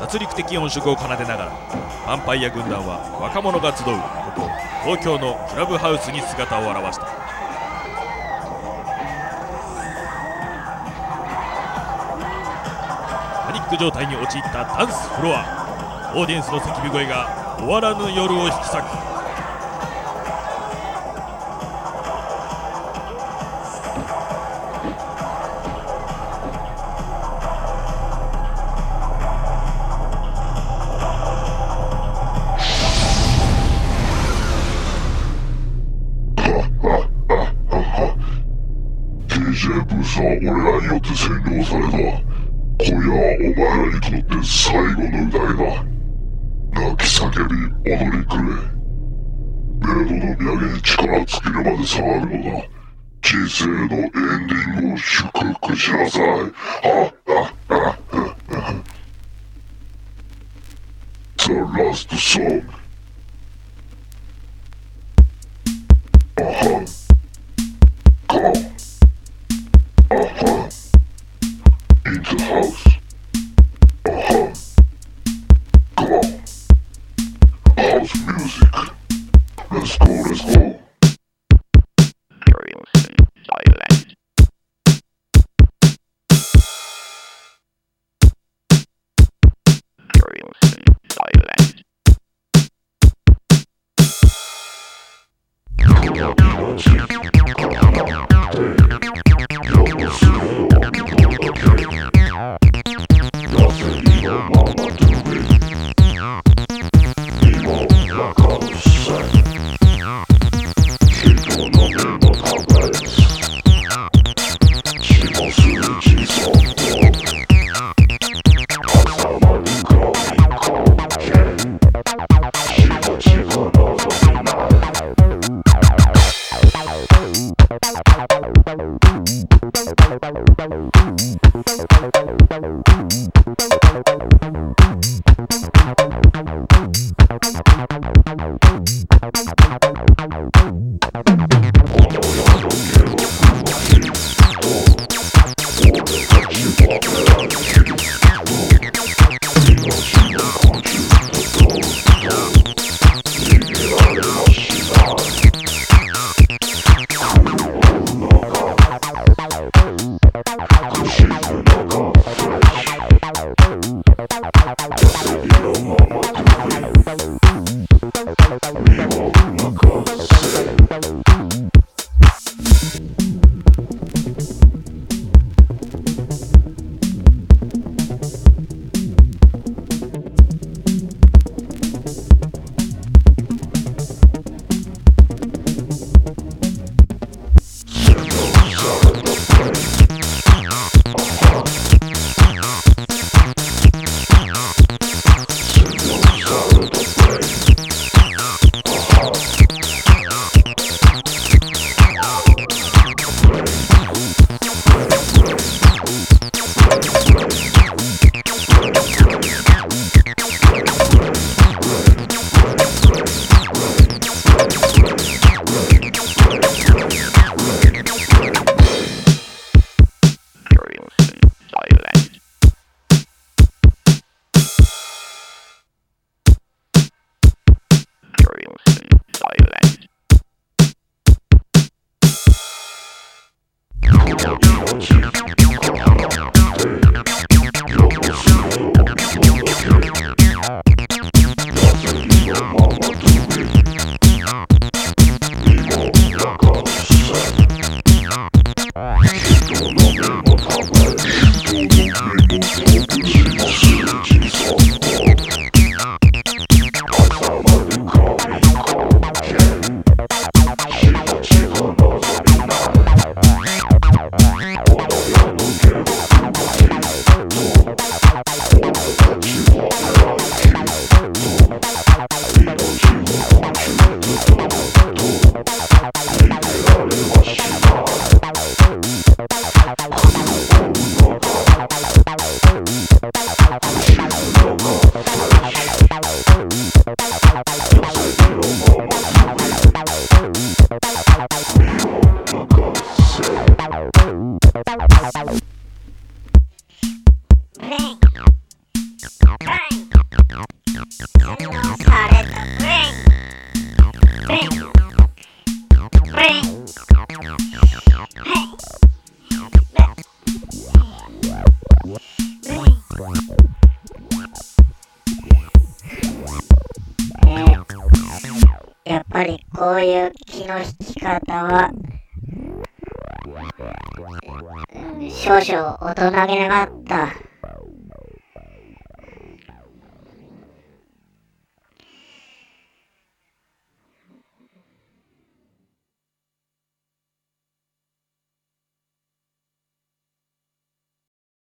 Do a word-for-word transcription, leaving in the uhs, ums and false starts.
殺戮的音色を奏でながら、ヴァンパイア軍団は若者が集うここ東京のクラブハウスに姿を現した。パニック状態に陥ったダンスフロア。オーディエンスの叫び声が終わらぬ夜を引き裂く。 ティージェー ブースは俺らによって占領された。今夜はお前らにとって最後の歌いだ。泣き叫び踊り狂え。メイドの土産に力尽きるまで騒ぐのだ。人生のエンディングを祝福しなさい。はっはっはっは。 The last song. Uh-huh. Come on. Uh-huh. In the house. Uh-huh. Come on. House music. Let's go, let's go. Curious and silent. Curious and silent. Fresh. やっぱりこういう気の引き方は、うん、少々大人げなかった。